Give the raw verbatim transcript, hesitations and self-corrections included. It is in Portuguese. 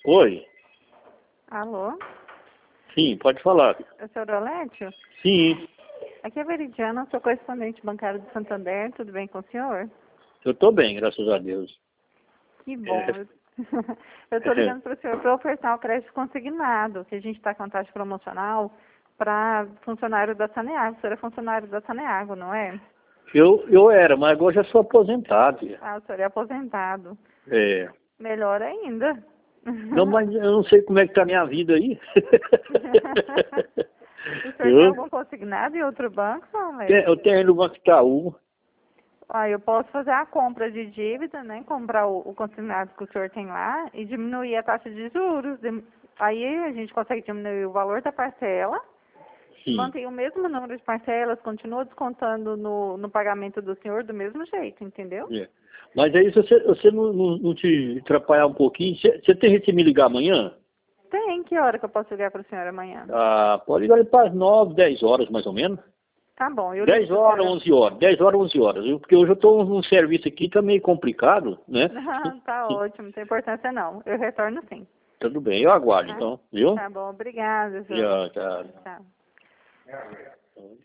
Oi? Alô? Sim, pode falar. É o senhor Olétio? Sim, Aqui é a Veridiana, sou correspondente bancário do Santander, tudo bem com o senhor? eu estou bem, graças a Deus. Que bom. É, Eu estou ligando para o senhor para ofertar o crédito consignado, que a gente está com taxa promocional para funcionário da Saneago. O senhor é funcionário da Saneago, não é? eu, eu era, mas agora já sou aposentado. Ah, o senhor é aposentado. É. Melhor ainda. Não, mas eu não sei como é que está a minha vida aí. O senhor tem eu, algum consignado em outro banco, seu te- Olétio? eu tenho no Banco Itaú. Ah, eu posso fazer a compra de dívida, né? Comprar o, o consignado que o senhor tem lá e diminuir a taxa de juros. Dim- Aí a gente consegue diminuir o valor da parcela, Sim. mantém o mesmo número de parcelas, continua descontando no, no pagamento do senhor do mesmo jeito, entendeu? É. Mas aí, se você, você não, não, não te atrapalhar um pouquinho, você, você tem que me ligar amanhã? Tem, que hora que eu posso ligar para o senhor amanhã? Ah, pode ligar para as nove, dez horas mais ou menos. Tá bom, eu ligo Dez para o horas, senhor. onze horas. Dez horas, onze horas. Eu- Porque hoje eu estou num serviço aqui, tá meio complicado, né? am- Tá ótimo, não tem importância não. Eu retorno sim. Tudo bem, eu aguardo Tá, então, viu? tá bom, obrigada, senhor. Já, já. Tchau.